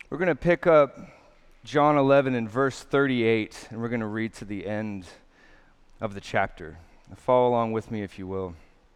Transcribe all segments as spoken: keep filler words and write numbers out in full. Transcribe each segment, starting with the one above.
We're going to pick up John eleven and verse thirty-eight, and we're going to read to the end of the chapter. Follow along with me if you will.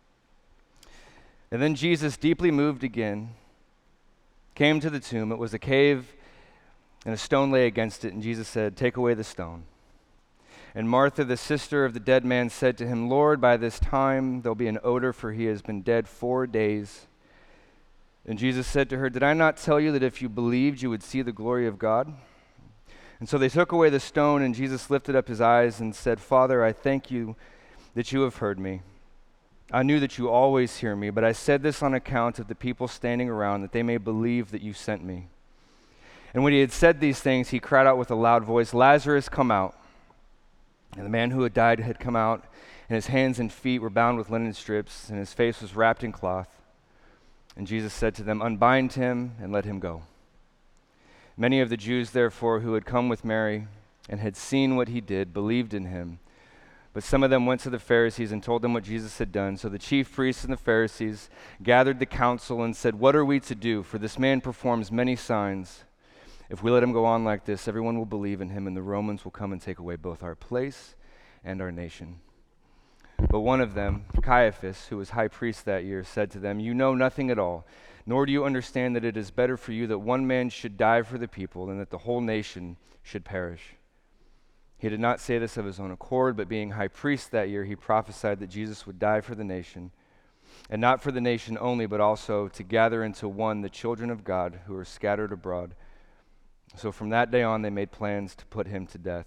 And then Jesus, deeply moved again, came to the tomb. It was a cave, and a stone lay against it, and Jesus said, "Take away the stone." And Martha, the sister of the dead man, said to him, "Lord, by this time there'll be an odor, for he has been dead four days." And Jesus said to her, "Did I not tell you that if you believed, you would see the glory of God?" And so they took away the stone, and Jesus lifted up his eyes and said, "Father, I thank you that you have heard me. I knew that you always hear me, but I said this on account of the people standing around, that they may believe that you sent me." And when he had said these things, he cried out with a loud voice, "Lazarus, come out." And the man who had died had come out, and his hands and feet were bound with linen strips, and his face was wrapped in cloth. And Jesus said to them, "Unbind him and let him go." Many of the Jews, therefore, who had come with Mary and had seen what he did, believed in him. But some of them went to the Pharisees and told them what Jesus had done. So the chief priests and the Pharisees gathered the council and said, "What are we to do? For this man performs many signs. If we let him go on like this, everyone will believe in him, and the Romans will come and take away both our place and our nation." But one of them, Caiaphas, who was high priest that year, said to them, "You know nothing at all, nor do you understand that it is better for you that one man should die for the people than that the whole nation should perish." He did not say this of his own accord, but being high priest that year, he prophesied that Jesus would die for the nation, and not for the nation only, but also to gather into one the children of God who are scattered abroad. So from that day on, they made plans to put him to death.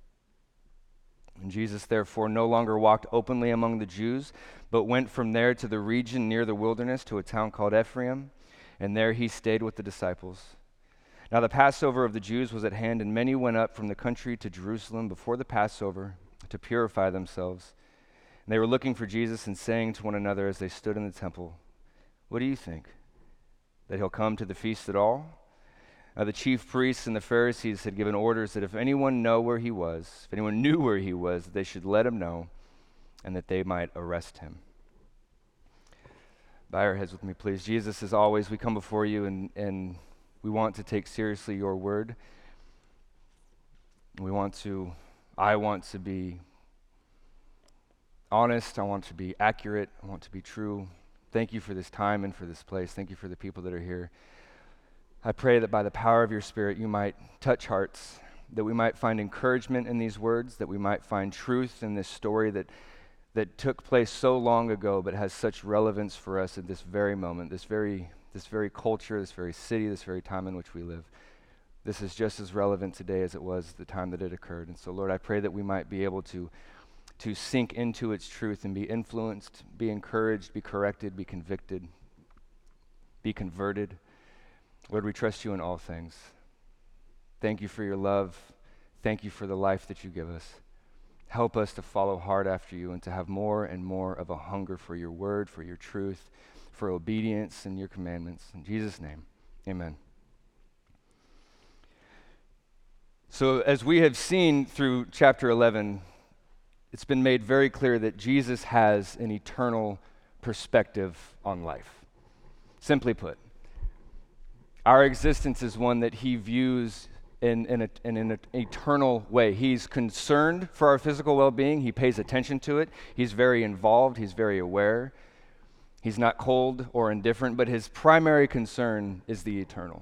And Jesus therefore no longer walked openly among the Jews, but went from there to the region near the wilderness to a town called Ephraim, and there he stayed with the disciples. Now the Passover of the Jews was at hand, and many went up from the country to Jerusalem before the Passover to purify themselves. And they were looking for Jesus and saying to one another as they stood in the temple, "What do you think? That he'll come to the feast at all?" Now the chief priests and the Pharisees had given orders that if anyone know where he was, if anyone knew where he was, that they should let him know, and that they might arrest him. Bow your heads with me, please. Jesus, as always, we come before you and, and we want to take seriously your word. We want to, I want to be honest. I want to be accurate. I want to be true. Thank you for this time and for this place. Thank you for the people that are here. I pray that by the power of your Spirit, you might touch hearts, that we might find encouragement in these words, that we might find truth in this story that that took place so long ago but has such relevance for us at this very moment, this very this very culture, this very city, this very time in which we live. This is just as relevant today as it was the time that it occurred. And so, Lord, I pray that we might be able to to sink into its truth and be influenced, be encouraged, be corrected, be convicted, be converted. Lord, we trust you in all things. Thank you for your love. Thank you for the life that you give us. Help us to follow hard after you and to have more and more of a hunger for your word, for your truth, for obedience and your commandments. In Jesus' name, amen. So as we have seen through chapter eleven, it's been made very clear that Jesus has an eternal perspective on life. Simply put, our existence is one that he views in, in, a, in an eternal way. He's concerned for our physical well-being. He pays attention to it. He's very involved. He's very aware. He's not cold or indifferent, but his primary concern is the eternal.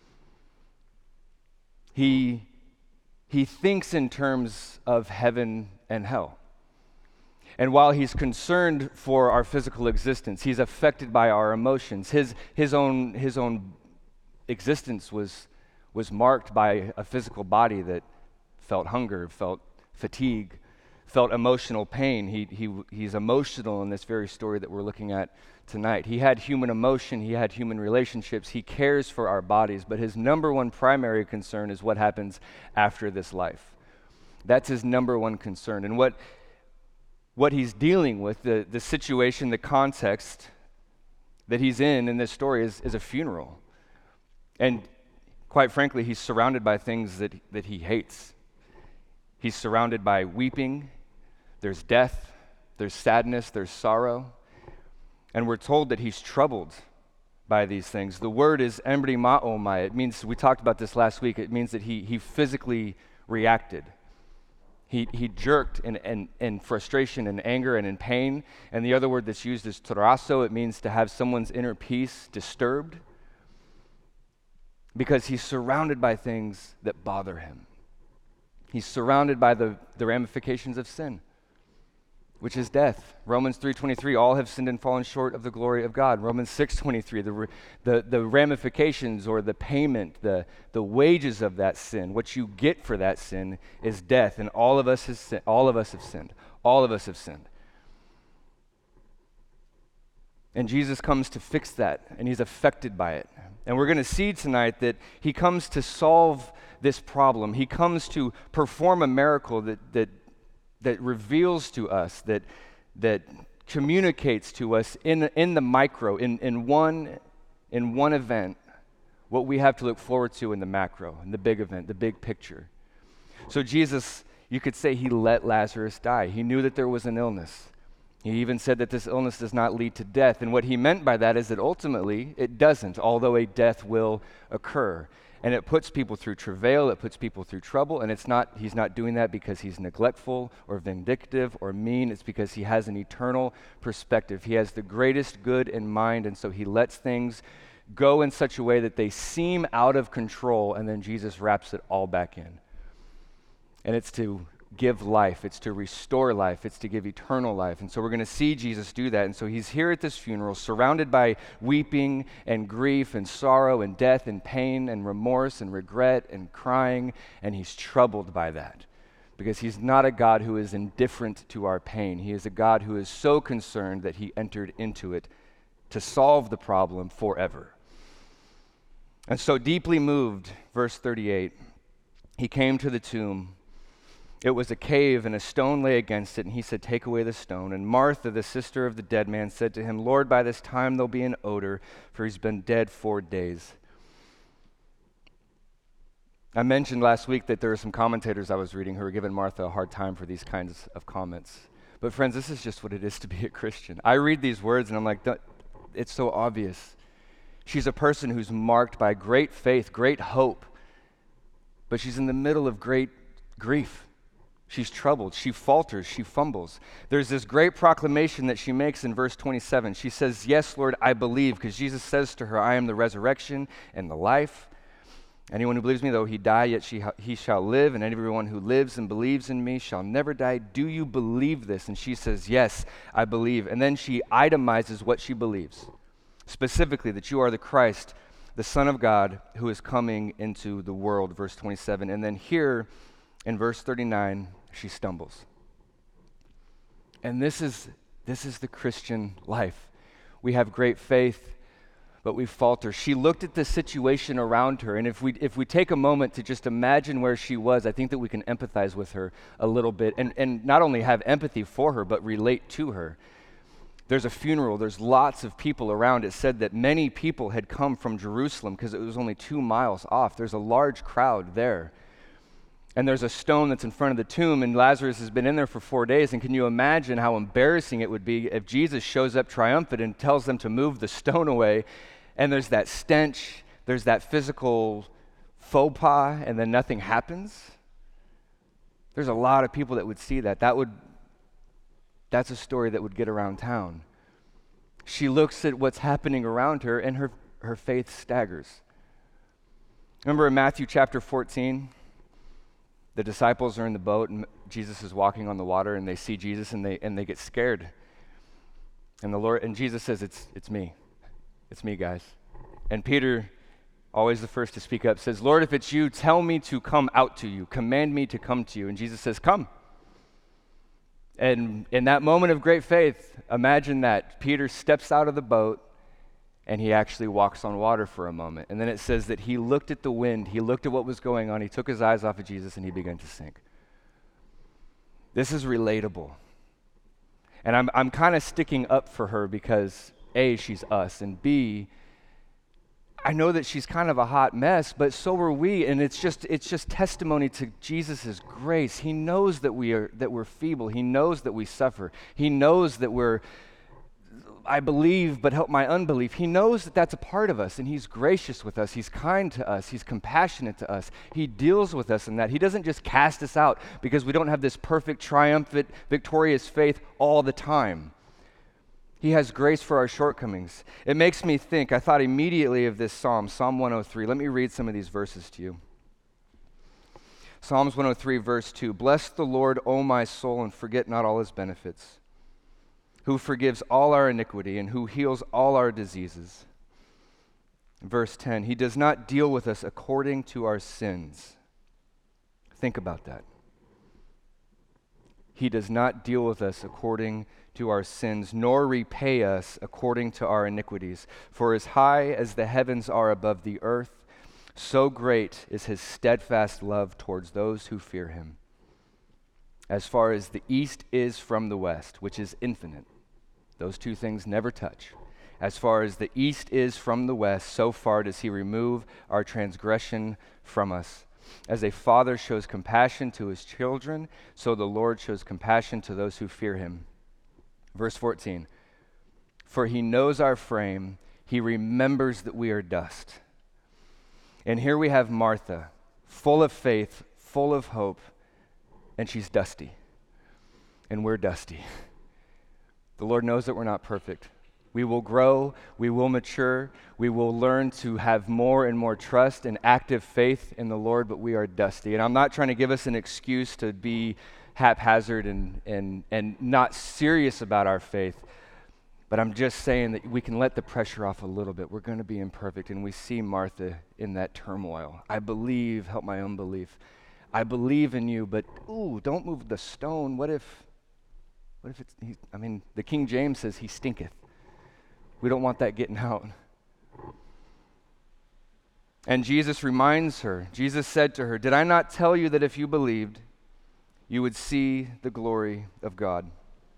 He, he thinks in terms of heaven and hell. And while he's concerned for our physical existence, he's affected by our emotions. His, his own, his own existence was was marked by a physical body that felt hunger, felt fatigue, felt emotional pain. He he he's emotional in this very story that we're looking at tonight. He had human emotion, he had human relationships, he cares for our bodies, but his number one primary concern is what happens after this life. That's his number one concern. And what what he's dealing with, the, the situation, the context that he's in in this story is, is a funeral. And quite frankly, he's surrounded by things that, that he hates. He's surrounded by weeping, there's death, there's sadness, there's sorrow. And we're told that he's troubled by these things. The word is embrymaomai. It means, we talked about this last week, it means that he, he physically reacted. He, he jerked in, in, in frustration and anger and in pain. And the other word that's used is toraso. It means to have someone's inner peace disturbed, because he's surrounded by things that bother him. He's surrounded by the, the ramifications of sin, which is death. Romans three twenty-three, all have sinned and fallen short of the glory of God. Romans six twenty-three, the, the, the ramifications or the payment, the, the wages of that sin, what you get for that sin is death. And all of us has sin, all of us have sinned. All of us have sinned. And Jesus comes to fix that, and he's affected by it. And we're going to see tonight that he comes to solve this problem. He comes to perform a miracle that that that reveals to us, that that communicates to us in in the micro, in, in one in one event, what we have to look forward to in the macro, in the big event, the big picture. So Jesus, you could say, he let Lazarus die. He knew that there was an illness. He even said that this illness does not lead to death. And what he meant by that is that ultimately it doesn't, although a death will occur. And it puts people through travail, it puts people through trouble, and it's not, he's not doing that because he's neglectful or vindictive or mean. It's because he has an eternal perspective. He has the greatest good in mind, and so he lets things go in such a way that they seem out of control, and then Jesus wraps it all back in. And it's to give life, it's to restore life, it's to give eternal life. And so we're going to see Jesus do that. And so he's here at this funeral, surrounded by weeping and grief and sorrow and death and pain and remorse and regret and crying, and he's troubled by that, because he's not a God who is indifferent to our pain. He is a God who is so concerned that he entered into it to solve the problem forever. And so deeply moved, verse thirty-eight, he came to the tomb. It was a cave, and a stone lay against it, and he said, "Take away the stone." And Martha, the sister of the dead man, said to him, "Lord, by this time there'll be an odor, for he's been dead four days." I mentioned last week that there are some commentators I was reading who were giving Martha a hard time for these kinds of comments. But friends, this is just what it is to be a Christian. I read these words, and I'm like, it's so obvious. She's a person who's marked by great faith, great hope, but she's in the middle of great grief. She's troubled, she falters, she fumbles. There's this great proclamation that she makes in verse twenty-seven. She says, "Yes, Lord, I believe," because Jesus says to her, "I am the resurrection and the life. Anyone who believes me, though he die, yet she, he shall live, and everyone who lives and believes in me shall never die. Do you believe this?" And she says, "Yes, I believe." And then she itemizes what she believes, specifically that you are the Christ, the Son of God, who is coming into the world, verse twenty-seven. And then here in verse thirty-nine, she stumbles. And this is this is the Christian life. We have great faith, but we falter. She looked at the situation around her, and if we if we take a moment to just imagine where she was, I think that we can empathize with her a little bit, and, and not only have empathy for her, but relate to her. There's a funeral, there's lots of people around. It said that many people had come from Jerusalem because it was only two miles off. There's a large crowd there. And there's a stone that's in front of the tomb, and Lazarus has been in there for four days. And can you imagine how embarrassing it would be if Jesus shows up triumphant and tells them to move the stone away, and there's that stench, there's that physical faux pas, and then nothing happens? There's a lot of people that would see that. That would, that's a story that would get around town. She looks at what's happening around her, and her, her faith staggers. Remember in Matthew chapter fourteen? The disciples are in the boat, and Jesus is walking on the water, and they see Jesus, and they and they get scared. And the Lord and Jesus says, "It's it's me, it's me, guys." And Peter, always the first to speak up, says, "Lord, if it's you, tell me to come out to you. Command me to come to you." And Jesus says, "Come." And in that moment of great faith, imagine that Peter steps out of the boat, and he actually walks on water for a moment. And then it says that he looked at the wind, he looked at what was going on, he took his eyes off of Jesus, and he began to sink. This is relatable. And I'm I'm kind of sticking up for her because A, she's us, and B, I know that she's kind of a hot mess, but so are we, and it's just it's just testimony to Jesus' grace. He knows that we are that we're feeble. He knows that we suffer. He knows that we're I believe, but help my unbelief. He knows that that's a part of us, and he's gracious with us. He's kind to us. He's compassionate to us. He deals with us in that. He doesn't just cast us out because we don't have this perfect, triumphant, victorious faith all the time. He has grace for our shortcomings. It makes me think, I thought immediately of this psalm, Psalm one oh three. Let me read some of these verses to you. Psalms one oh three, verse two. Bless the Lord, O my soul, and forget not all his benefits, who forgives all our iniquity and who heals all our diseases. Verse ten, he does not deal with us according to our sins. Think about that. He does not deal with us according to our sins, nor repay us according to our iniquities. For as high as the heavens are above the earth, so great is his steadfast love towards those who fear him. As far as the east is from the west, which is infinite. Those two things never touch. As far as the east is from the west, so far does he remove our transgression from us. As a father shows compassion to his children, so the Lord shows compassion to those who fear him. Verse fourteen, for he knows our frame, he remembers that we are dust. And here we have Martha, full of faith, full of hope, and she's dusty. And we're dusty. The Lord knows that we're not perfect. We will grow, we will mature, we will learn to have more and more trust and active faith in the Lord, but we are dusty. And I'm not trying to give us an excuse to be haphazard and, and, and not serious about our faith, but I'm just saying that we can let the pressure off a little bit. We're going to be imperfect, and we see Martha in that turmoil. I believe, help my unbelief. I believe in you, but ooh, don't move the stone. What if, what if it's, he, I mean, the King James says he stinketh. We don't want that getting out. And Jesus reminds her, Jesus said to her, did I not tell you that if you believed, you would see the glory of God?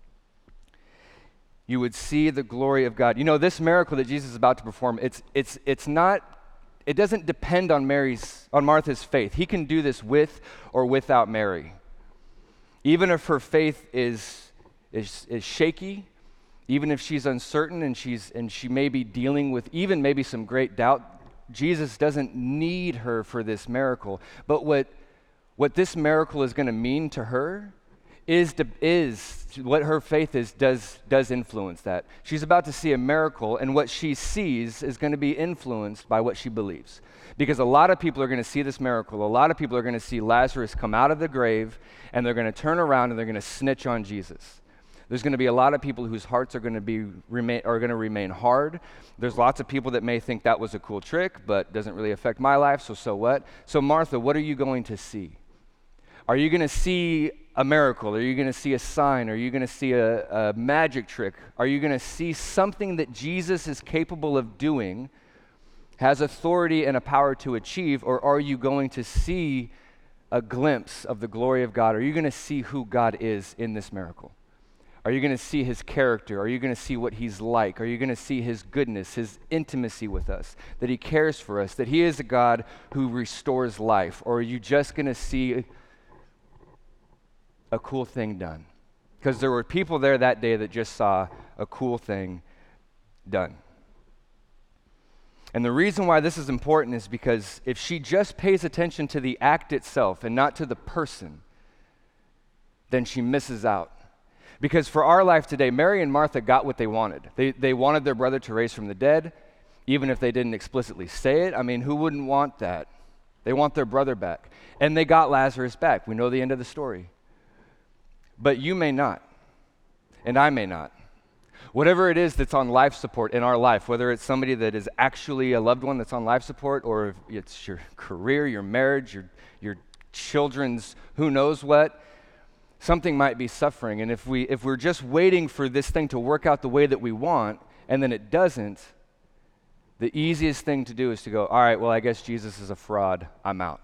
You would see the glory of God. You know, this miracle that Jesus is about to perform, it's it's it's not, it doesn't depend on Mary's, on Martha's faith. He can do this with or without Mary. Even if her faith is is is shaky, even if she's uncertain and she's and she may be dealing with even maybe some great doubt, Jesus doesn't need her for this miracle. But what what this miracle is going to mean to her is to, is what her faith is does does influence that. She's about to see a miracle, and what she sees is going to be influenced by what she believes. Because a lot of people are going to see this miracle. A lot of people are going to see Lazarus come out of the grave, and they're going to turn around and they're going to snitch on Jesus. There's going to be a lot of people whose hearts are going to be remain are going to remain hard. There's lots of people that may think that was a cool trick, but doesn't really affect my life, so so what? So Martha, what are you going to see? Are you going to see a miracle? Are you going to see a sign? Are you going to see a, a magic trick? Are you going to see something that Jesus is capable of doing, has authority and a power to achieve, or are you going to see a glimpse of the glory of God? Are you going to see who God is in this miracle? Are you going to see his character? Are you going to see what he's like? Are you going to see his goodness, his intimacy with us, that he cares for us, that he is a God who restores life? Or are you just going to see a cool thing done? Because there were people there that day that just saw a cool thing done. And the reason why this is important is because if she just pays attention to the act itself and not to the person, then she misses out. Because for our life today, Mary and Martha got what they wanted. They, they wanted their brother to raise from the dead, even if they didn't explicitly say it. I mean, who wouldn't want that? They want their brother back. And they got Lazarus back. We know the end of the story. But you may not, and I may not. Whatever it is that's on life support in our life, whether it's somebody that is actually a loved one that's on life support, or if it's your career, your marriage, your, your children's who knows what, something might be suffering. And if, we, if we're just waiting for this thing to work out the way that we want, and then it doesn't, the easiest thing to do is to go, all right, well, I guess Jesus is a fraud. I'm out.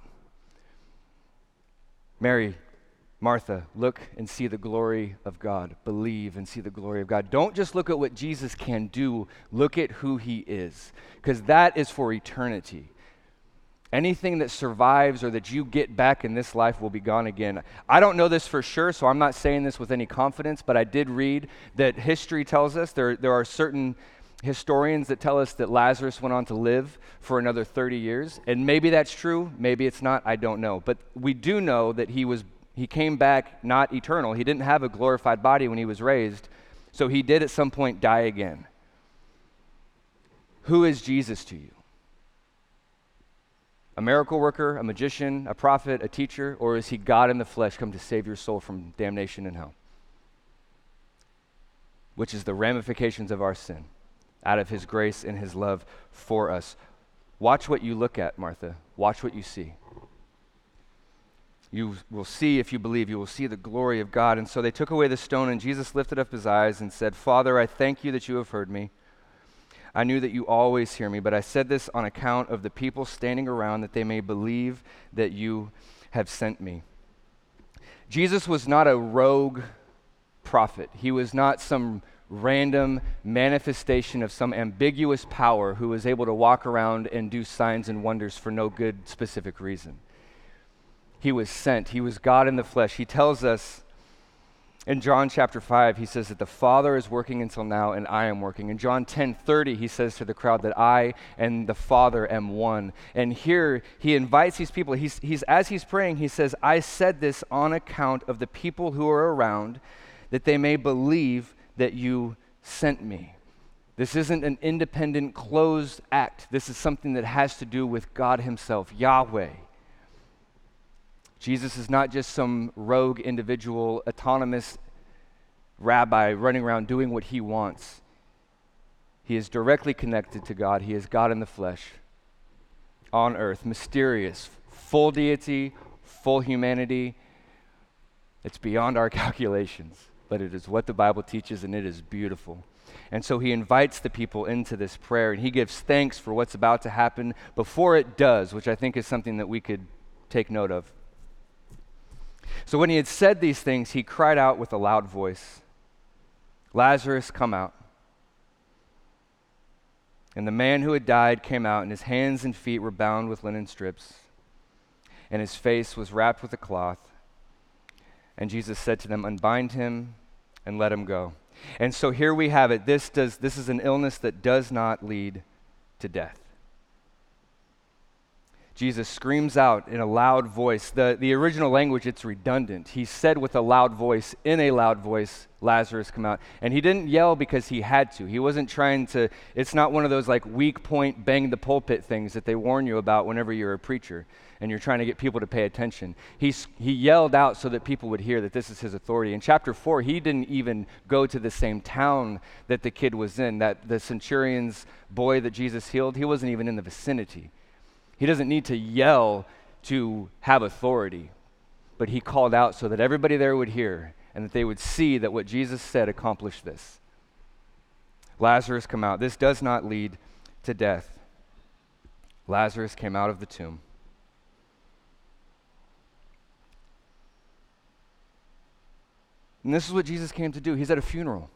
Mary, Martha, look and see the glory of God. Believe and see the glory of God. Don't just look at what Jesus can do. Look at who he is, because that is for eternity. Anything that survives or that you get back in this life will be gone again. I don't know this for sure, so I'm not saying this with any confidence, but I did read that history tells us there, there are certain historians that tell us that Lazarus went on to live for another thirty years. And maybe that's true, maybe it's not, I don't know. But we do know that he was he came back not eternal. He didn't have a glorified body when he was raised, so he did at some point die again. Who is Jesus to you? A miracle worker, a magician, a prophet, a teacher, or is he God in the flesh come to save your soul from damnation and hell? Which is the ramifications of our sin, out of his grace and his love for us. Watch what you look at, Martha. Watch what you see. You will see, if you believe, you will see the glory of God. And so they took away the stone, and Jesus lifted up his eyes and said, Father, I thank you that you have heard me. I knew that you always hear me, but I said this on account of the people standing around, that they may believe that you have sent me. Jesus was not a rogue prophet. He was not some random manifestation of some ambiguous power who was able to walk around and do signs and wonders for no good specific reason. He was sent. He was God in the flesh. He tells us in John chapter five, he says that the Father is working until now and I am working. In John ten thirty, he says to the crowd that I and the Father am one. And here he invites these people. He's, he's as he's praying, he says, I said this on account of the people who are around, that they may believe that you sent me. This isn't an independent, closed act. This is something that has to do with God himself, Yahweh. Jesus is not just some rogue individual, autonomous rabbi running around doing what he wants. He is directly connected to God. He is God in the flesh, on earth, mysterious, full deity, full humanity. It's beyond our calculations, but it is what the Bible teaches, and it is beautiful. And so he invites the people into this prayer, and he gives thanks for what's about to happen before it does, which I think is something that we could take note of. So when he had said these things, he cried out with a loud voice, Lazarus, come out. And the man who had died came out, and his hands and feet were bound with linen strips, and his face was wrapped with a cloth. And Jesus said to them, unbind him and let him go. And so here we have it. This does this is an illness that does not lead to death. Jesus screams out in a loud voice. The, the original language, it's redundant. He said with a loud voice, in a loud voice, Lazarus, come out. And he didn't yell because he had to. He wasn't trying to, it's not one of those like weak point, bang the pulpit things that they warn you about whenever you're a preacher and you're trying to get people to pay attention. He, he yelled out so that people would hear that this is his authority. In chapter four, he didn't even go to the same town that the kid was in, that the centurion's boy that Jesus healed, he wasn't even in the vicinity. He doesn't need to yell to have authority, but he called out so that everybody there would hear and that they would see that what Jesus said accomplished this. Lazarus, come out. This does not lead to death. Lazarus came out of the tomb. And this is what Jesus came to do. He's at a funeral.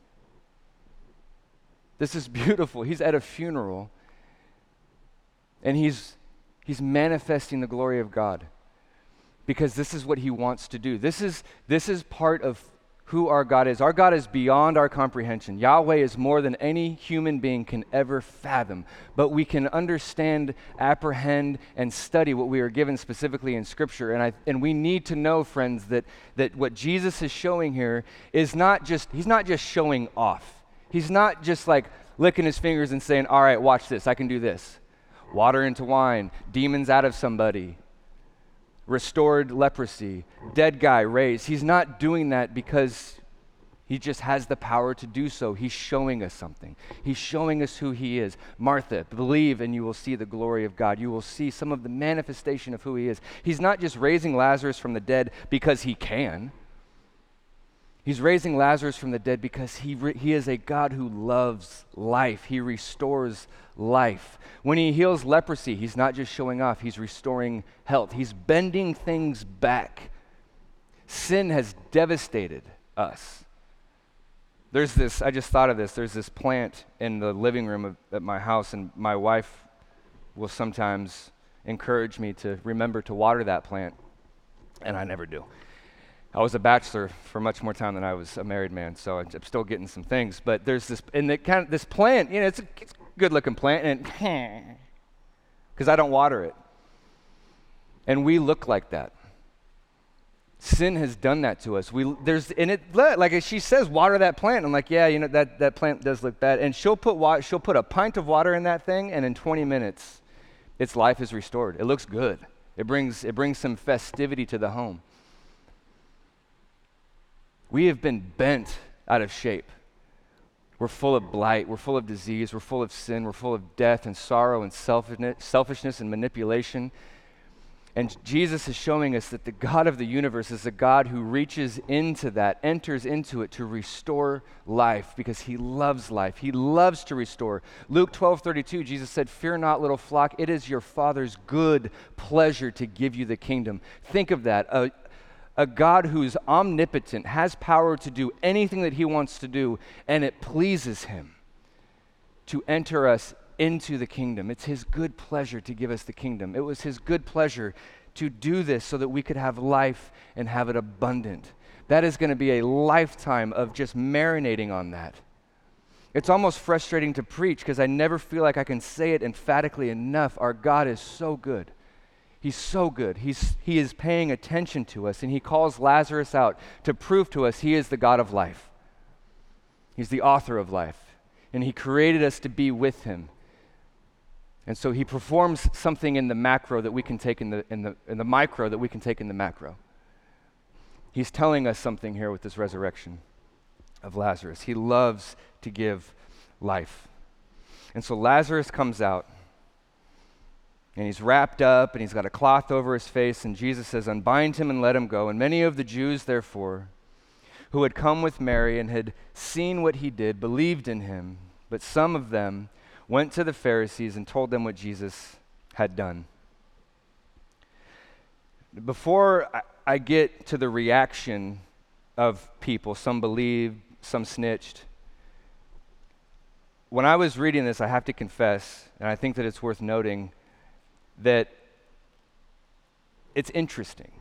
This is beautiful. He's at a funeral, and he's He's manifesting the glory of God because this is what he wants to do. This is, this is part of who our God is. Our God is beyond our comprehension. Yahweh is more than any human being can ever fathom. But we can understand, apprehend, and study what we are given specifically in Scripture. And I and we need to know, friends, that that what Jesus is showing here is not just, he's not just showing off. He's not just like licking his fingers and saying, all right, watch this, I can do this. Water into wine, demons out of somebody, restored leprosy, dead guy raised. He's not doing that because he just has the power to do so. He's showing us something. He's showing us who he is. Martha, believe and you will see the glory of God. You will see some of the manifestation of who he is. He's not just raising Lazarus from the dead because he can. He's raising Lazarus from the dead because he re- he is a God who loves life. He restores life. When he heals leprosy, he's not just showing off, he's restoring health. He's bending things back. Sin has devastated us. There's this, I just thought of this, there's this plant in the living room of, at my house, and my wife will sometimes encourage me to remember to water that plant, and I never do. I was a bachelor for much more time than I was a married man, so I'm still getting some things. But there's this, and the kind of this plant, you know, it's a, it's a good-looking plant, and because I don't water it, and we look like that. Sin has done that to us. We there's and it like she says, water that plant. I'm like, yeah, you know that that plant does look bad, and she'll put wa- she'll put a pint of water in that thing, and in twenty minutes, its life is restored. It looks good. It brings it brings some festivity to the home. We have been bent out of shape. We're full of blight. We're full of disease. We're full of sin. We're full of death and sorrow and selfishness, selfishness and manipulation. And Jesus is showing us that the God of the universe is a God who reaches into that, enters into it to restore life because he loves life. He loves to restore. Luke twelve thirty-two, Jesus said, "Fear not, little flock. It is your Father's good pleasure to give you the kingdom." Think of that. A, a God who's omnipotent, has power to do anything that he wants to do, and it pleases him to enter us into the kingdom. It's his good pleasure to give us the kingdom. It was his good pleasure to do this so that we could have life and have it abundant. That is going to be a lifetime of just marinating on that. It's almost frustrating to preach because I never feel like I can say it emphatically enough. Our God is so good. He's so good. He's, he is paying attention to us, and he calls Lazarus out to prove to us he is the God of life. He's the author of life, and he created us to be with him. And so he performs something in the macro that we can take in the in the in the micro that we can take in the macro. He's telling us something here with this resurrection of Lazarus. He loves to give life. And so Lazarus comes out, and he's wrapped up, and he's got a cloth over his face, and Jesus says, "Unbind him and let him go." And many of the Jews, therefore, who had come with Mary and had seen what he did, believed in him, but some of them went to the Pharisees and told them what Jesus had done. Before I, I get to the reaction of people, some believed, some snitched, when I was reading this, I have to confess, and I think that it's worth noting, that it's interesting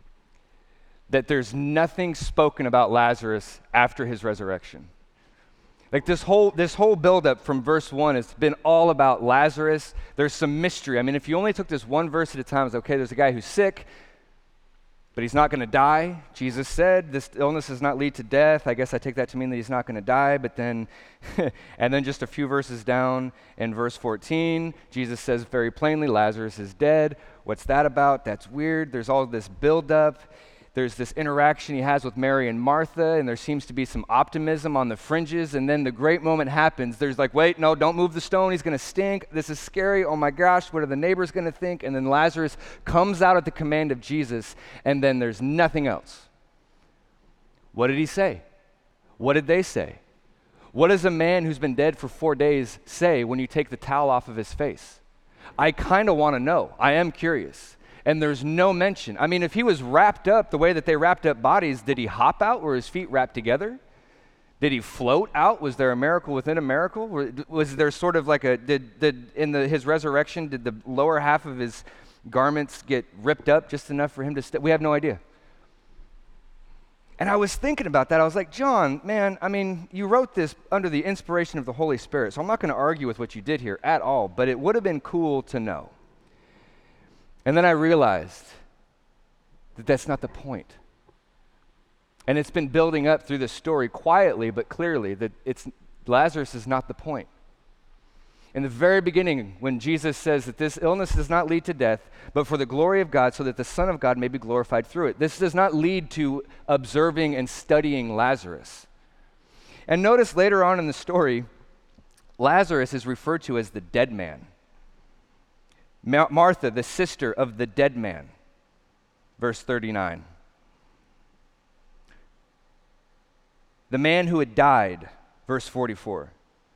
that there's nothing spoken about Lazarus after his resurrection. Like this whole this whole buildup from verse one has been all about Lazarus. There's some mystery. I mean, if you only took this one verse at a time, it's okay, there's a guy who's sick, but he's not going to die. Jesus said this illness does not lead to death. I guess I take that to mean that he's not going to die, but then, and then just a few verses down in verse fourteen, Jesus says very plainly, Lazarus is dead. What's that about? That's weird. There's all this buildup. There's this interaction he has with Mary and Martha, and there seems to be some optimism on the fringes, and then the great moment happens. There's like, wait, no, don't move the stone. He's going to stink. This is scary. Oh my gosh, what are the neighbors going to think? And then Lazarus comes out at the command of Jesus, and then there's nothing else. What did he say? What did they say? What does a man who's been dead for four days say when you take the towel off of his face? I kind of want to know. I am curious. And there's no mention. I mean, if he was wrapped up the way that they wrapped up bodies, did he hop out? Were his feet wrapped together? Did he float out? Was there a miracle within a miracle? Was there sort of like a, did, did in the, his resurrection, did the lower half of his garments get ripped up just enough for him to stay? We have no idea. And I was thinking about that. I was like, John, man, I mean, you wrote this under the inspiration of the Holy Spirit, so I'm not going to argue with what you did here at all, but it would have been cool to know. And then I realized that that's not the point. And it's been building up through the story quietly but clearly that it's Lazarus is not the point. In the very beginning, when Jesus says that this illness does not lead to death, but for the glory of God, so that the Son of God may be glorified through it. This does not lead to observing and studying Lazarus. And notice later on in the story, Lazarus is referred to as the dead man. Martha, the sister of the dead man, verse thirty-nine. The man who had died, verse forty-four.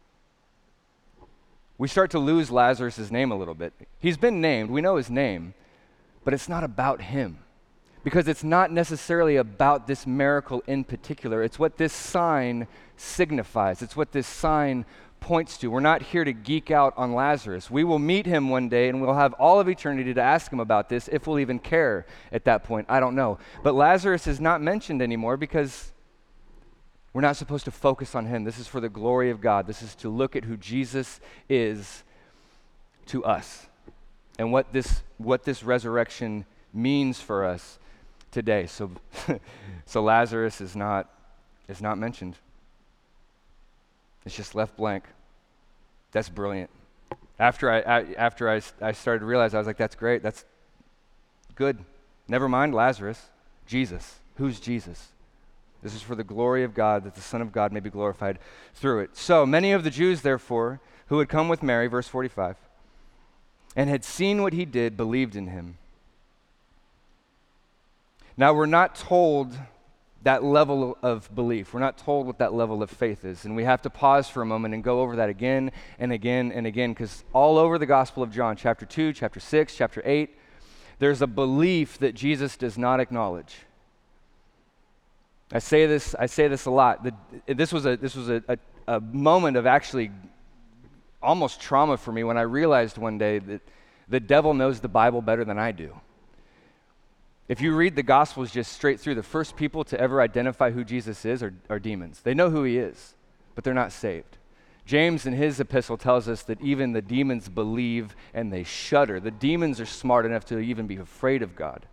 We start to lose Lazarus' name a little bit. He's been named, we know his name, but it's not about him. Because it's not necessarily about this miracle in particular. It's what this sign signifies. It's what this sign points to. We're not here to geek out on Lazarus. We will meet him one day, and we'll have all of eternity to ask him about this, if we'll even care at that point. I don't know. But Lazarus is not mentioned anymore because we're not supposed to focus on him. This is for the glory of God. This is to look at who Jesus is to us and what this what this resurrection means for us today. So, so Lazarus is not is not mentioned. It's just left blank. That's brilliant. After I, I after I, I started to realize, I was like, that's great. That's good. Never mind Lazarus. Jesus. Who's Jesus? This is for the glory of God, that the Son of God may be glorified through it. So many of the Jews, therefore, who had come with Mary, verse forty-five, and had seen what he did, believed in him. Now, we're not told that level of belief. We're not told what that level of faith is. And we have to pause for a moment and go over that again and again and again, because all over the Gospel of John, chapter two, chapter six, chapter eight, there's a belief that Jesus does not acknowledge. I say this, I say this a lot. The, this was a this was a, a, a moment of actually almost trauma for me when I realized one day that the devil knows the Bible better than I do. If you read the Gospels just straight through, the first people to ever identify who Jesus is are, are demons. They know who he is, but they're not saved. James in his epistle tells us that even the demons believe and they shudder. The demons are smart enough to even be afraid of God.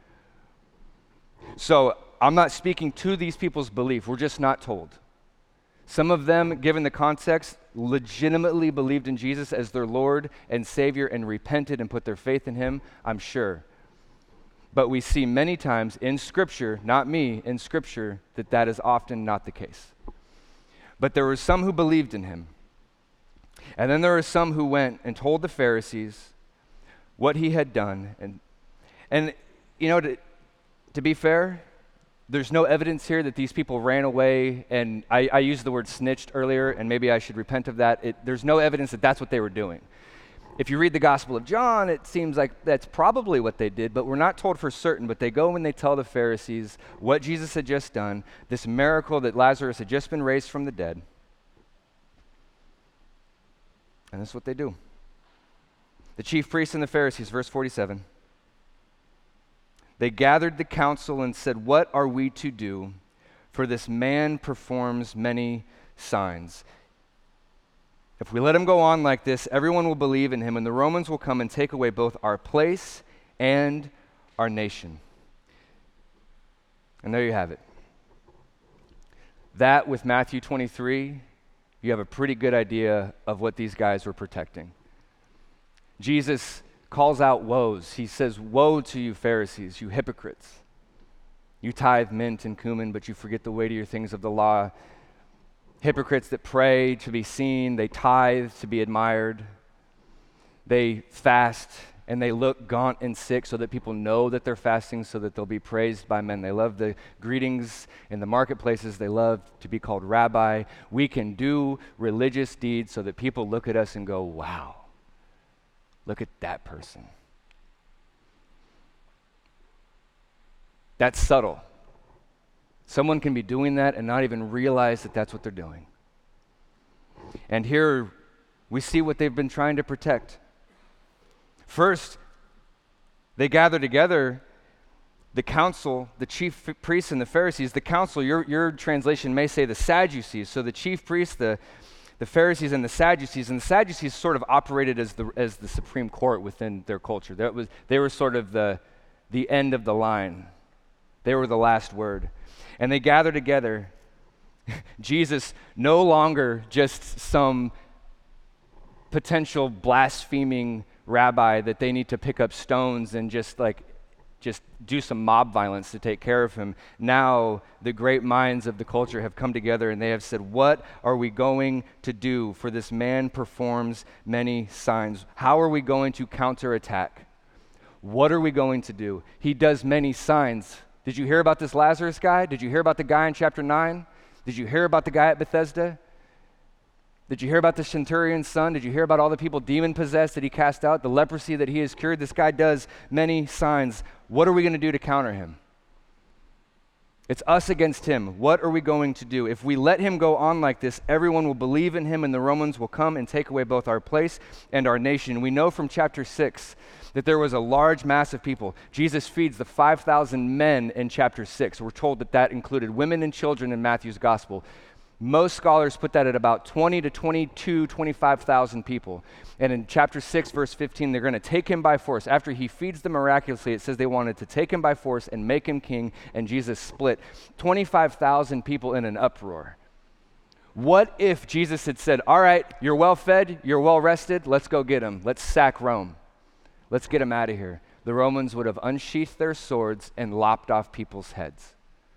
So I'm not speaking to these people's belief. We're just not told. Some of them, given the context, legitimately believed in Jesus as their Lord and Savior and repented and put their faith in him, I'm sure. But we see many times in Scripture, not me, in Scripture, that that is often not the case. But there were some who believed in him. And then there were some who went and told the Pharisees what he had done. And, and you know, to, to be fair, there's no evidence here that these people ran away, and I, I used the word snitched earlier, and maybe I should repent of that. It, there's no evidence that that's what they were doing. If you read the Gospel of John, it seems like that's probably what they did, but we're not told for certain. But they go and they tell the Pharisees what Jesus had just done, this miracle that Lazarus had just been raised from the dead. And that's what they do. The chief priests and the Pharisees, verse forty-seven. They gathered the council and said, "What are we to do? For this man performs many signs. If we let him go on like this, everyone will believe in him, and the Romans will come and take away both our place and our nation." And there you have it. That with Matthew twenty-three, you have a pretty good idea of what these guys were protecting. Jesus calls out woes. He says, "Woe to you, Pharisees, you hypocrites. You tithe mint and cumin, but you forget the weightier things of the law. Hypocrites that pray to be seen, they tithe to be admired. They fast and they look gaunt and sick so that people know that they're fasting, so that they'll be praised by men. They love the greetings in the marketplaces. They love to be called rabbi. We can do religious deeds so that people look at us and go, wow, look at that person." That's subtle. Someone can be doing that and not even realize that that's what they're doing. And here we see what they've been trying to protect. First, they gather together the council, the chief priests and the Pharisees. The council, your, your translation may say the Sadducees. So the chief priests, the, the Pharisees, and the Sadducees. And the Sadducees sort of operated as the, as the supreme court within their culture. That was, they were sort of the, the end of the line. They were the last word. And they gather together. Jesus, no longer just some potential blaspheming rabbi that they need to pick up stones and just like just do some mob violence to take care of him. Now the great minds of the culture have come together and they have said, "What are we going to do? For this man performs many signs. How are we going to counterattack? What are we going to do? He does many signs." Did you hear about this Lazarus guy? Did you hear about the guy in chapter nine? Did you hear about the guy at Bethesda? Did you hear about the centurion's son? Did you hear about all the people demon-possessed that he cast out, the leprosy that he has cured? This guy does many signs. What are we going to do to counter him? It's us against him. What are we going to do? If we let him go on like this, everyone will believe in him, and the Romans will come and take away both our place and our nation. We know from chapter six that there was a large mass of people. Jesus feeds the five thousand men in chapter six. We're told that that included women and children in Matthew's gospel. Most scholars put that at about twenty to twenty-two, twenty-five thousand people. And in chapter six, verse fifteen, they're going to take him by force. After he feeds them miraculously, it says they wanted to take him by force and make him king, and Jesus split twenty-five thousand people in an uproar. What if Jesus had said, all right, you're well fed, you're well rested, let's go get him. Let's sack Rome. Let's get him out of here. The Romans would have unsheathed their swords and lopped off people's heads.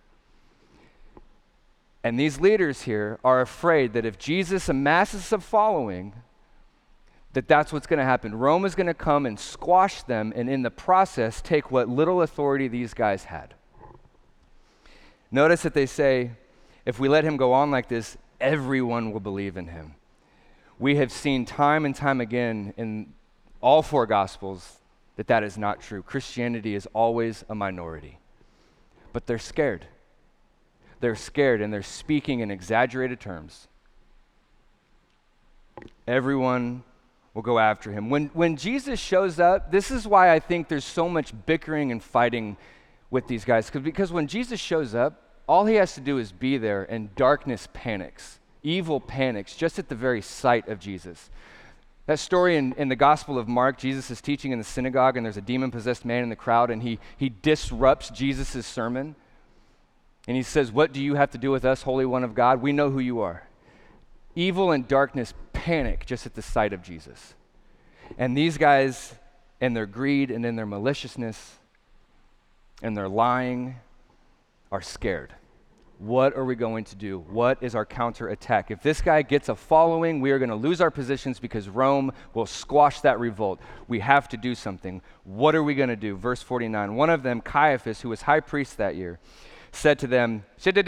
And these leaders here are afraid that if Jesus amasses a following, that that's what's going to happen. Rome is going to come and squash them, and in the process, take what little authority these guys had. Notice that they say, if we let him go on like this, everyone will believe in him. We have seen time and time again in all four Gospels that that is not true. Christianity is always a minority. But they're scared. They're scared, and they're speaking in exaggerated terms. Everyone will go after him. When, when Jesus shows up, this is why I think there's so much bickering and fighting with these guys. Because when Jesus shows up, all he has to do is be there, and darkness panics. Evil panics just at the very sight of Jesus. That story in, in the Gospel of Mark, Jesus is teaching in the synagogue, and there's a demon-possessed man in the crowd, and he, he disrupts Jesus' sermon. And he says, what do you have to do with us, Holy One of God? We know who you are. Evil and darkness panic just at the sight of Jesus. And these guys, in their greed and in their maliciousness and their lying, are scared. What are we going to do? What is our counterattack? If this guy gets a following, we are going to lose our positions because Rome will squash that revolt. We have to do something. What are we going to do? Verse forty-nine, one of them, Caiaphas, who was high priest that year, said to them,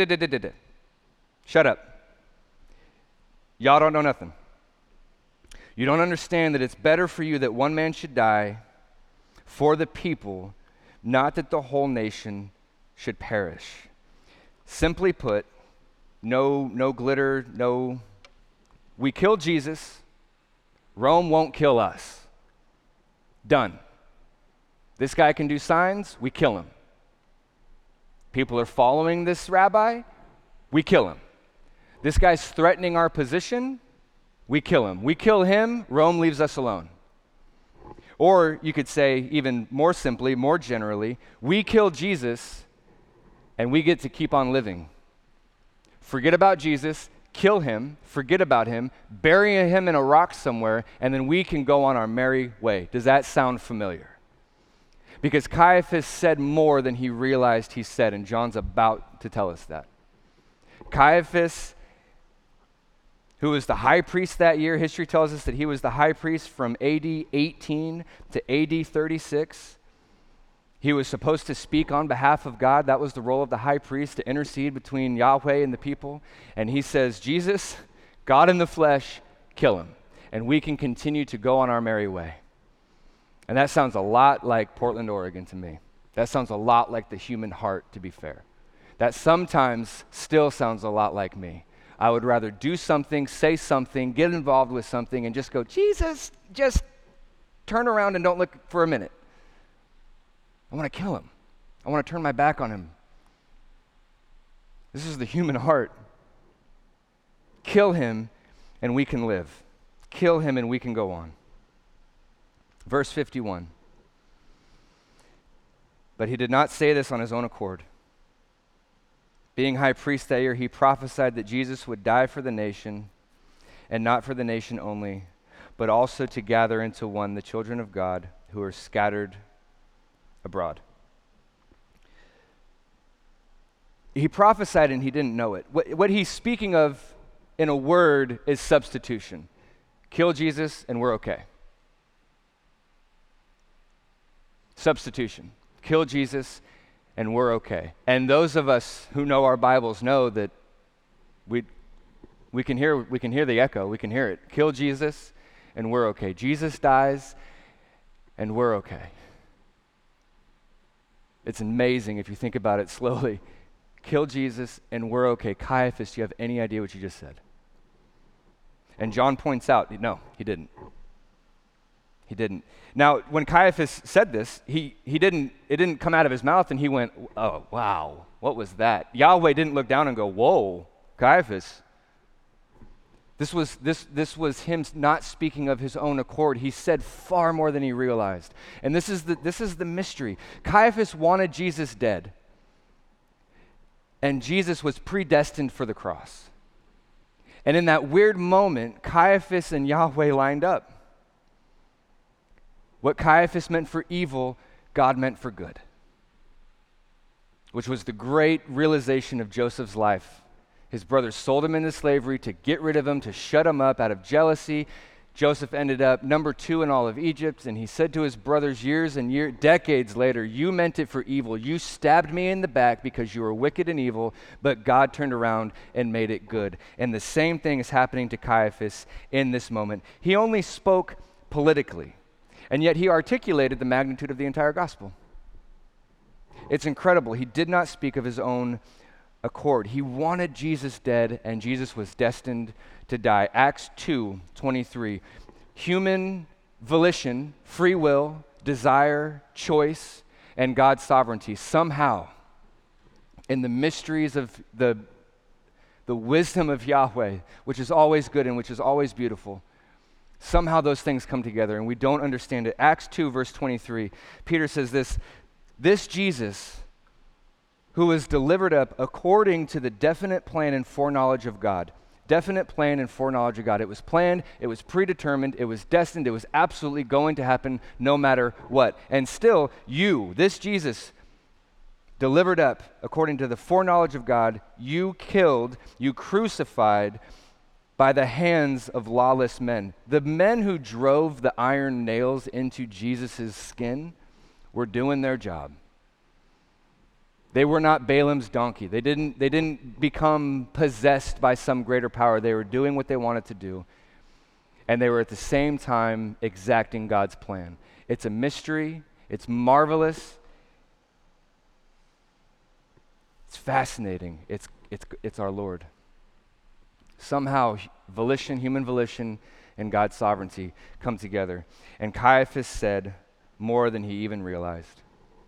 shut up. Y'all don't know nothing. You don't understand that it's better for you that one man should die for the people, not that the whole nation should perish. Simply put, no, no glitter, no, we killed Jesus, Rome won't kill us. Done. This guy can do signs, we kill him. People are following this rabbi, we kill him. This guy's threatening our position, we kill him. We kill him, Rome leaves us alone. Or you could say, even more simply, more generally, we kill Jesus and we get to keep on living. Forget about Jesus, kill him, forget about him, bury him in a rock somewhere, and then we can go on our merry way. Does that sound familiar? Because Caiaphas said more than he realized he said, and John's about to tell us that. Caiaphas, who was the high priest that year, history tells us that he was the high priest from A D eighteen to A D thirty-six. He was supposed to speak on behalf of God. That was the role of the high priest, to intercede between Yahweh and the people. And he says, Jesus, God in the flesh, kill him. And we can continue to go on our merry way. And that sounds a lot like Portland, Oregon to me. That sounds a lot like the human heart, to be fair. That sometimes still sounds a lot like me. I would rather do something, say something, get involved with something, and just go, Jesus, just turn around and don't look for a minute. I want to kill him. I want to turn my back on him. This is the human heart. Kill him and we can live. Kill him and we can go on. Verse fifty-one. But he did not say this on his own accord. Being high priest that year, he prophesied that Jesus would die for the nation, and not for the nation only, but also to gather into one the children of God who are scattered abroad. He prophesied and he didn't know it. What, what he's speaking of in a word is substitution. Kill Jesus and we're okay. Substitution. Kill Jesus and we're okay. And those of us who know our Bibles know that we we can hear we can hear the echo, we can hear it. Kill Jesus and we're okay. Jesus dies and we're okay. It's amazing if you think about it slowly. kill Jesus, and we're okay. Caiaphas, do you have any idea what you just said? And John points out, no, he didn't. He didn't. Now, when Caiaphas said this, he, he didn't, it didn't come out of his mouth and he went, oh, wow, what was that? Yahweh didn't look down and go, whoa, Caiaphas. This was, this, this was him not speaking of his own accord. He said far more than he realized. And this is the, this is the mystery. Caiaphas wanted Jesus dead. And Jesus was predestined for the cross. And in that weird moment, Caiaphas and Yahweh lined up. What Caiaphas meant for evil, God meant for good, which was the great realization of Joseph's life. His brothers sold him into slavery to get rid of him, to shut him up out of jealousy. Joseph ended up number two in all of Egypt, and he said to his brothers years and years, decades later, you meant it for evil. You stabbed me in the back because you were wicked and evil, but God turned around and made it good. And the same thing is happening to Caiaphas in this moment. He only spoke politically, and yet he articulated the magnitude of the entire gospel. It's incredible. He did not speak of his own accord. He wanted Jesus dead, and Jesus was destined to die. Acts two twenty-three. Human volition, free will, desire, choice, and God's sovereignty. Somehow, in the mysteries of the, the wisdom of Yahweh, which is always good and which is always beautiful, somehow those things come together, and we don't understand it. Acts two, verse twenty-three, Peter says this, this Jesus, who was delivered up according to the definite plan and foreknowledge of God. Definite plan and foreknowledge of God. It was planned, it was predetermined, it was destined, it was absolutely going to happen no matter what. And still, you, this Jesus, delivered up according to the foreknowledge of God, you killed, you crucified by the hands of lawless men. The men who drove the iron nails into Jesus' skin were doing their job. They were not Balaam's donkey. They didn't, they didn't become possessed by some greater power. They were doing what they wanted to do. And they were at the same time exacting God's plan. It's a mystery. It's marvelous. It's fascinating. It's, it's, it's our Lord. Somehow, volition, human volition, and God's sovereignty come together. And Caiaphas said more than he even realized.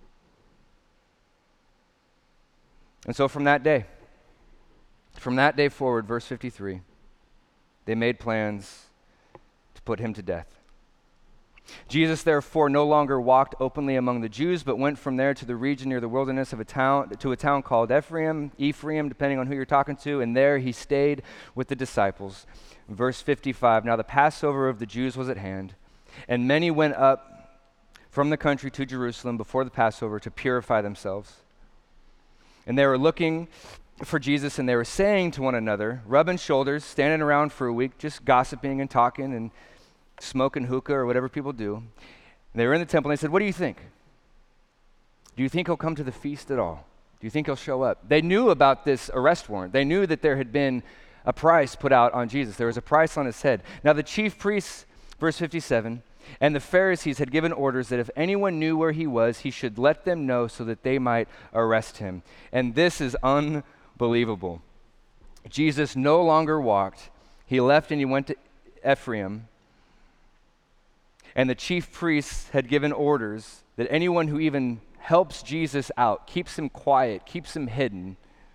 And so from that day, from that day forward, verse fifty-three, they made plans to put him to death. Jesus, therefore, no longer walked openly among the Jews, but went from there to the region near the wilderness of a town, to a town called Ephraim, Ephraim, depending on who you're talking to, and there he stayed with the disciples. Verse fifty-five, now the Passover of the Jews was at hand, and many went up from the country to Jerusalem before the Passover to purify themselves. And they were looking for Jesus, and they were saying to one another, rubbing shoulders, standing around for a week, just gossiping and talking and smoking hookah or whatever people do. And they were in the temple, and they said, what do you think? Do you think he'll come to the feast at all? Do you think he'll show up? They knew about this arrest warrant. They knew that there had been a price put out on Jesus. There was a price on his head. Now the chief priests, verse fifty-seven, and the Pharisees had given orders that if anyone knew where he was, he should let them know so that they might arrest him. And this is unbelievable. Jesus no longer walked. He left and he went to Ephraim. And the chief priests had given orders that anyone who even helps Jesus out, keeps him quiet, keeps him hidden,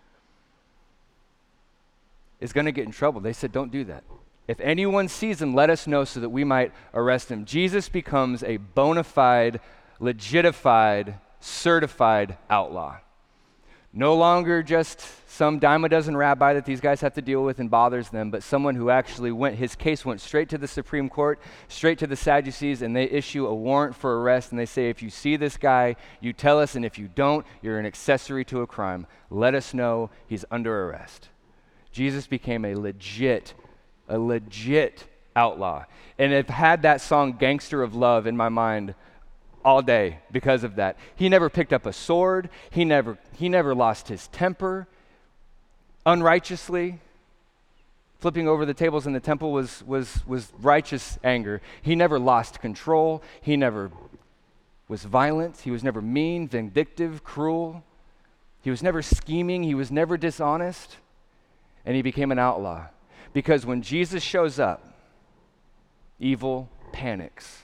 is going to get in trouble. They said, don't do that. If anyone sees him, let us know so that we might arrest him. Jesus becomes a bona fide, legitified, certified outlaw. No longer just some dime a dozen rabbi that these guys have to deal with and bothers them, but someone who actually went, his case went straight to the Supreme Court, straight to the Sadducees, and they issue a warrant for arrest, and they say, if you see this guy, you tell us, and if you don't, you're an accessory to a crime. Let us know he's under arrest. Jesus became a legit a legit outlaw. And I've had that song Gangster of Love in my mind all day because of that. He never picked up a sword. He never he never lost his temper unrighteously. Flipping over the tables in the temple was was was righteous anger. He never lost control. He never was violent. He was never mean, vindictive, cruel. He was never scheming. He was never dishonest. And he became an outlaw. Because when Jesus shows up, evil panics.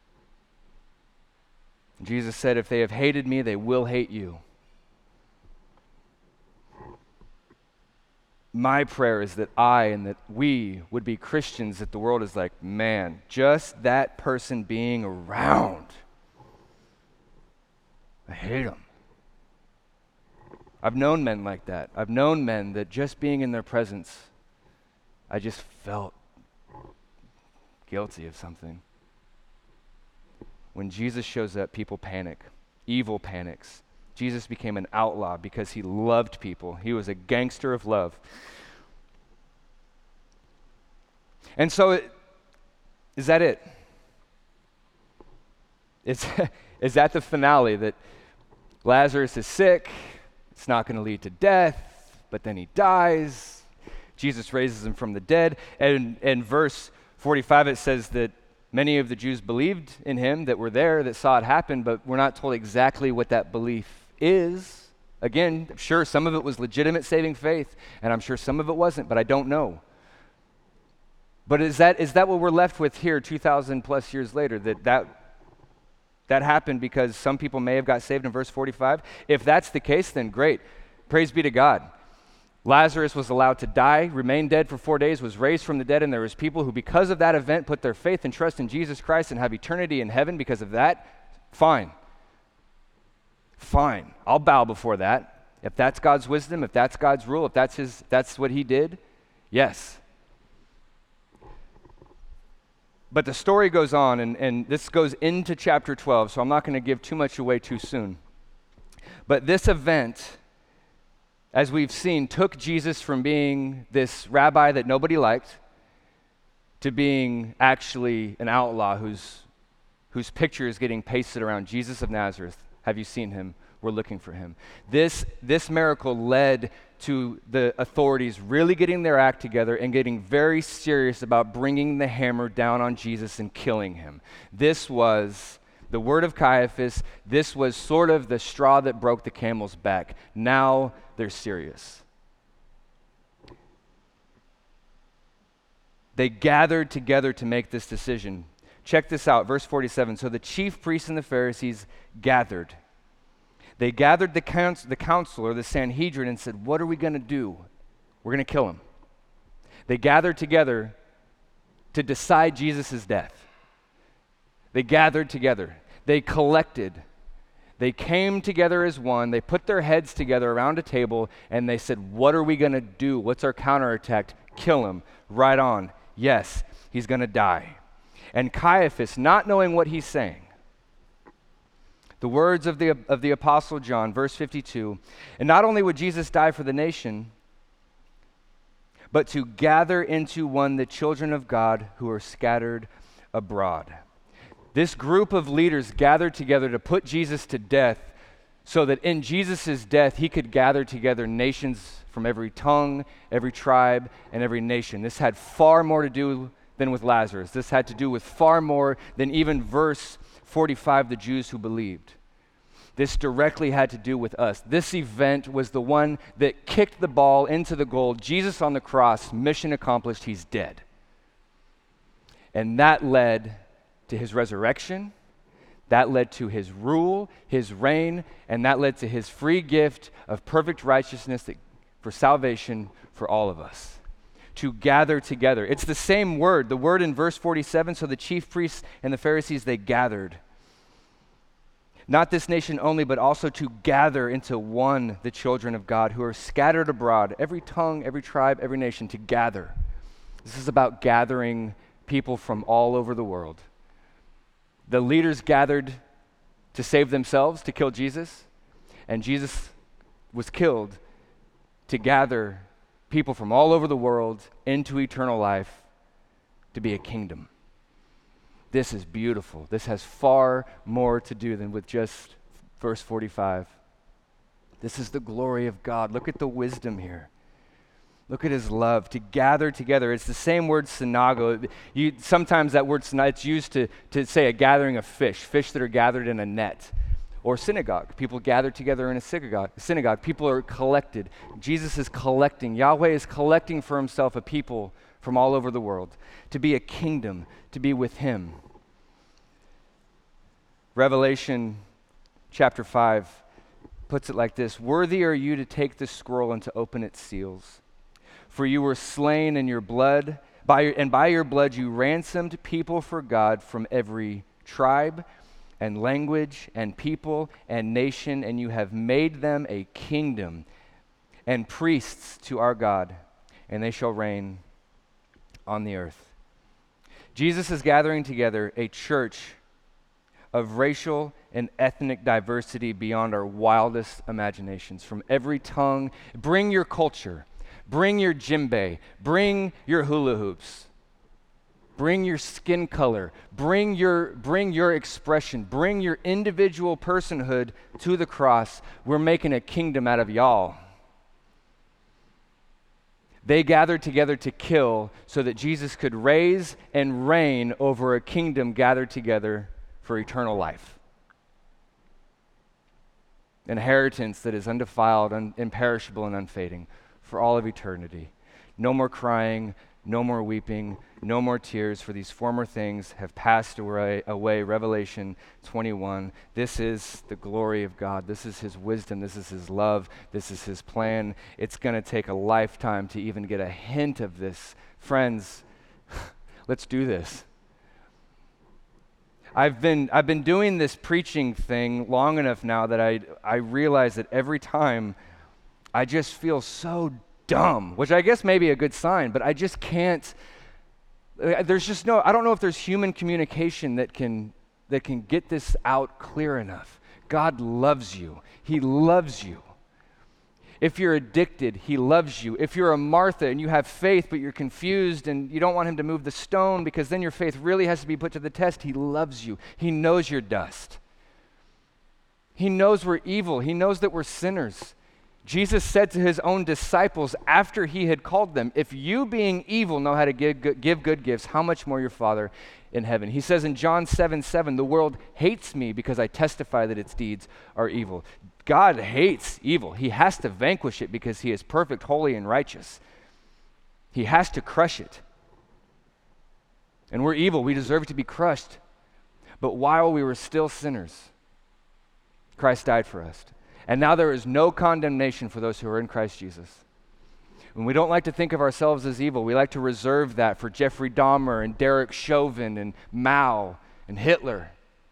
Jesus said, if they have hated me, they will hate you. My prayer is that I and that we would be Christians that the world is like, man, just that person being around, I hate them. I've known men like that. I've known men that just being in their presence, I just felt guilty of something. When Jesus shows up, people panic. Evil panics. Jesus became an outlaw because he loved people. He was a gangster of love. And so, it, is that it? Is, is that the finale, that Lazarus is sick, it's not going to lead to death, but then he dies, Jesus raises him from the dead, and in verse forty-five it says that many of the Jews believed in him that were there, that saw it happen, but we're not told exactly what that belief is. Again, I'm sure some of it was legitimate saving faith, and I'm sure some of it wasn't, but I don't know. But is that is that what we're left with here two thousand plus years later, that that, that happened because some people may have got saved in verse forty-five? If that's the case, then great. Praise be to God. Lazarus was allowed to die, remain dead for four days, was raised from the dead, and there was people who, because of that event, put their faith and trust in Jesus Christ and have eternity in heaven because of that. Fine. Fine. I'll bow before that. If that's God's wisdom, if that's God's rule, if that's his, that's what he did, yes. But the story goes on, and, and this goes into chapter twelve, so I'm not going to give too much away too soon. But this event, as we've seen, took Jesus from being this rabbi that nobody liked to being actually an outlaw whose, whose picture is getting pasted around. Jesus of Nazareth. Have you seen him? We're looking for him. This, this miracle led to the authorities really getting their act together and getting very serious about bringing the hammer down on Jesus and killing him. This was the word of Caiaphas. This was sort of the straw that broke the camel's back. Now they're serious. They gathered together to make this decision. Check this out, verse forty-seven. So the chief priests and the Pharisees gathered. They gathered the, council, the council or the Sanhedrin and said, what are we going to do? We're going to kill him. They gathered together to decide Jesus' death. They gathered together. They collected. They came together as one. They put their heads together around a table and they said, what are we going to do? What's our counterattack? Kill him. Right on. Yes, he's going to die. And Caiaphas, not knowing what he's saying, the words of the, of the Apostle John, verse fifty-two, and not only would Jesus die for the nation, but to gather into one the children of God who are scattered abroad. This group of leaders gathered together to put Jesus to death so that in Jesus' death he could gather together nations from every tongue, every tribe, and every nation. This had far more to do than with Lazarus. This had to do with far more than even verse forty-five, the Jews who believed. This directly had to do with us. This event was the one that kicked the ball into the goal. Jesus on the cross, mission accomplished, he's dead. And that led to his resurrection, that led to his rule, his reign, and that led to his free gift of perfect righteousness that, for salvation for all of us. To gather together. It's the same word, the word in verse forty-seven, so the chief priests and the Pharisees, they gathered. Not this nation only, but also to gather into one the children of God who are scattered abroad, every tongue, every tribe, every nation, to gather. This is about gathering people from all over the world. The leaders gathered to save themselves, to kill Jesus, and Jesus was killed to gather people from all over the world into eternal life to be a kingdom. This is beautiful. This has far more to do than with just verse forty-five. This is the glory of God. Look at the wisdom here. Look at his love, to gather together. It's the same word synago. You, sometimes that word synago, it's used to, to say a gathering of fish, fish that are gathered in a net. or synagogue. People gather together in a synagogue. Synagogue. People are collected. Jesus is collecting. Yahweh is collecting for himself a people from all over the world to be a kingdom, to be with him. Revelation chapter five puts it like this: "Worthy are you to take the scroll and to open its seals. For you were slain in your blood, by your, and by your blood you ransomed people for God from every tribe and language and people and nation, and you have made them a kingdom and priests to our God, and they shall reign on the earth." Jesus is gathering together a church of racial and ethnic diversity beyond our wildest imaginations, from every tongue. Bring your culture, bring your djembe, bring your hula hoops, bring your skin color, bring your, bring your expression, bring your individual personhood to the cross. We're making a kingdom out of y'all. They gathered together to kill so that Jesus could raise and reign over a kingdom gathered together for eternal life. Inheritance that is undefiled, un- imperishable, and unfading for all of eternity. No more crying, no more weeping, no more tears, for these former things have passed away, away. Revelation twenty-one. This is the glory of God. This is his wisdom. This is his love. This is his plan. It's going to take a lifetime to even get a hint of this. Friends, let's do this. I've been I've been doing this preaching thing long enough now that I I realize that every time I just feel so dumb, which I guess may be a good sign, but I just can't. There's just no. I don't know if there's human communication that can that can get this out clear enough. God loves you. He loves you. If you're addicted, he loves you. If you're a Martha and you have faith but you're confused and you don't want him to move the stone because then your faith really has to be put to the test, he loves you. He knows you're dust. He knows we're evil. He knows that we're sinners. Jesus said to his own disciples after he had called them, if you being evil know how to give good, give good gifts, how much more your Father in heaven? He says in John seven seven, the world hates me because I testify that its deeds are evil. God hates evil. He has to vanquish it because he is perfect, holy, and righteous. He has to crush it. And we're evil. We deserve to be crushed. But while we were still sinners, Christ died for us. And now there is no condemnation for those who are in Christ Jesus. And we don't like to think of ourselves as evil. We like to reserve that for Jeffrey Dahmer and Derek Chauvin and Mao and Hitler.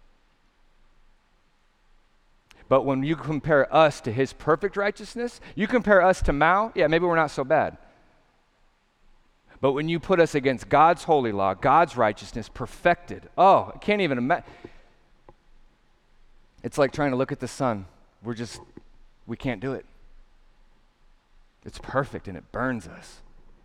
But when you compare us to his perfect righteousness, you compare us to Mao, yeah, maybe we're not so bad. But when you put us against God's holy law, God's righteousness perfected, oh, I can't even imagine. It's like trying to look at the sun. We're just, we can't do it. It's perfect and it burns us.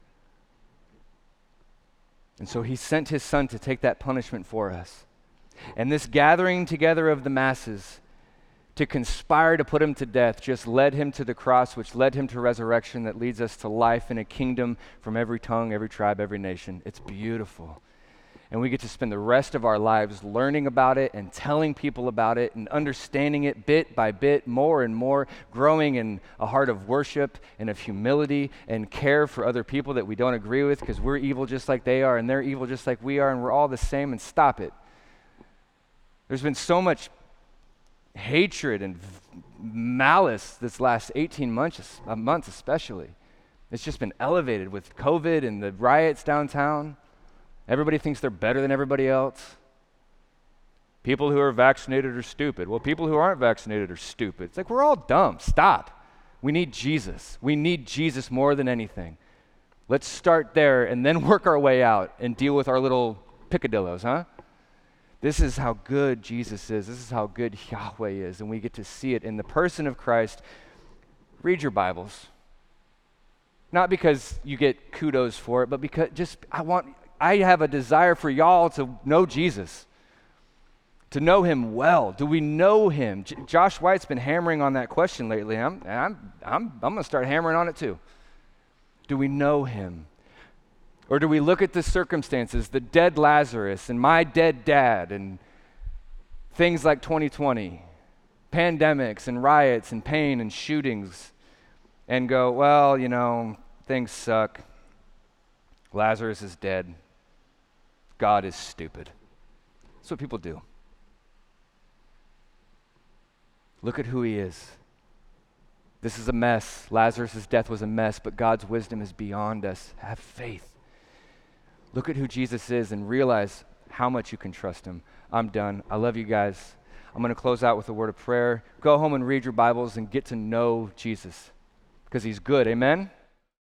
And so he sent his son to take that punishment for us. And this gathering together of the masses to conspire to put him to death just led him to the cross, which led him to resurrection that leads us to life in a kingdom from every tongue, every tribe, every nation. It's beautiful. And we get to spend the rest of our lives learning about it and telling people about it and understanding it bit by bit, more and more, growing in a heart of worship and of humility and care for other people that we don't agree with because we're evil just like they are and they're evil just like we are and we're all the same, and stop it. There's been so much hatred and v- malice this last eighteen months, uh, months especially. It's just been elevated with COVID and the riots downtown. Everybody thinks they're better than everybody else. People who are vaccinated are stupid. Well, people who aren't vaccinated are stupid. It's like we're all dumb. Stop. We need Jesus. We need Jesus more than anything. Let's start there and then work our way out and deal with our little picadillos, huh? This is how good Jesus is. This is how good Yahweh is, and we get to see it in the person of Christ. Read your Bibles. Not because you get kudos for it, but because just I want I have a desire for y'all to know Jesus, to know him well. Do we know him? J- Josh White's been hammering on that question lately. I'm, I'm, I'm, I'm going to start hammering on it too. Do we know him? Or do we look at the circumstances, the dead Lazarus and my dead dad and things like twenty twenty, pandemics and riots and pain and shootings and go, well, you know, things suck. Lazarus is dead. God is stupid. That's what people do. Look at who he is. This is a mess. Lazarus' death was a mess, but God's wisdom is beyond us. Have faith. Look at who Jesus is and realize how much you can trust him. I'm done. I love you guys. I'm going to close out with a word of prayer. Go home and read your Bibles and get to know Jesus because he's good. Amen?